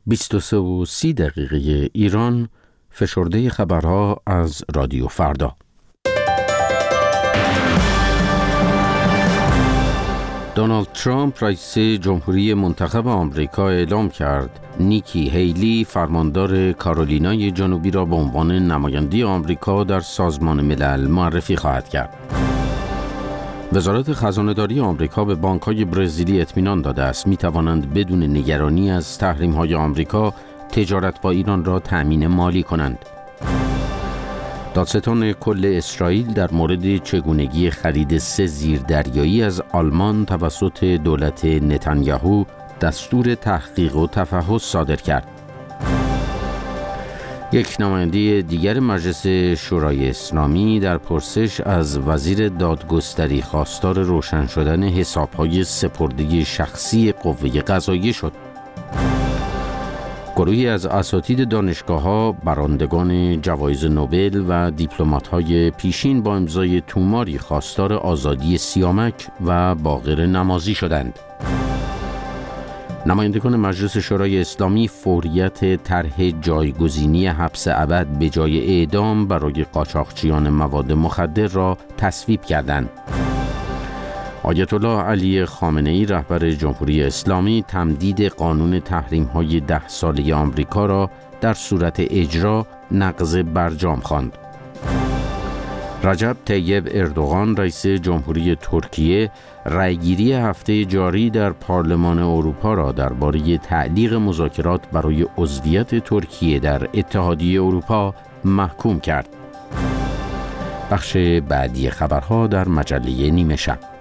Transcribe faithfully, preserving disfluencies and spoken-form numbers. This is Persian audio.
بیست و سه و سی دقیقه ایران، فشرده خبرها از رادیو فردا. دونالد ترامپ رئیس جمهوری منتخب آمریکا اعلام کرد نیکی هیلی فرماندار کارولینای جنوبی را به عنوان نماینده آمریکا در سازمان ملل معرفی خواهد کرد. وزارت خزانه‌داری آمریکا به بانک‌های برزیلی اطمینان داده است می‌توانند بدون نگرانی از تحریم‌های آمریکا تجارت با ایران را تأمین مالی کنند. دادستان کل اسرائیل در مورد چگونگی خرید سه زیردریایی از آلمان توسط دولت نتانیاهو دستور تحقیق و تفحص صادر کرد. یک نماینده دیگر مجلس شورای اسلامی در پرسش از وزیر دادگستری خواستار روشن شدن حساب‌های سپرده شخصی قوه قضاییه شد. گروهی از اساتید دانشگاه‌ها، برندگان جوایز نوبل و دیپلمات‌های پیشین با امضای توماری خواستار آزادی سیامک و باقر نمازی شدند. نمایندگان مجلس شورای اسلامی فوریت طرح جایگزینی حبس ابد به جای اعدام برای قاچاقچیان مواد مخدر را تصویب کردند. آیت الله علی خامنه‌ای رهبر جمهوری اسلامی تمدید قانون تحریم‌های ده ساله آمریکا را در صورت اجرا نقض برجام خواند. رجب طیب اردوغان رئیس جمهوری ترکیه رأیگیری هفته جاری در پارلمان اروپا را درباره تعلیق مذاکرات برای عضویت ترکیه در اتحادیه اروپا محکوم کرد. بخش بعدی خبرها در مجله نیمه شب.